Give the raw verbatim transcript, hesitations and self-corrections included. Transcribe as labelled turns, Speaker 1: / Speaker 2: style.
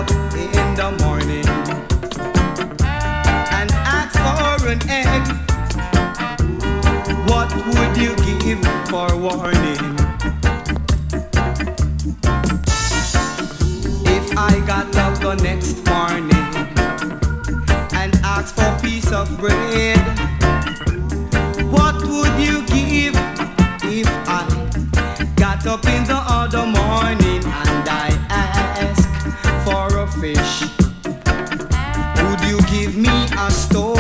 Speaker 1: up in the morning and ask for an egg, what would you give for warning? If I got up the next morning and asked for a piece of bread, what would you give? If I got up in the other morning and I asked for a fish, would you give me a stone?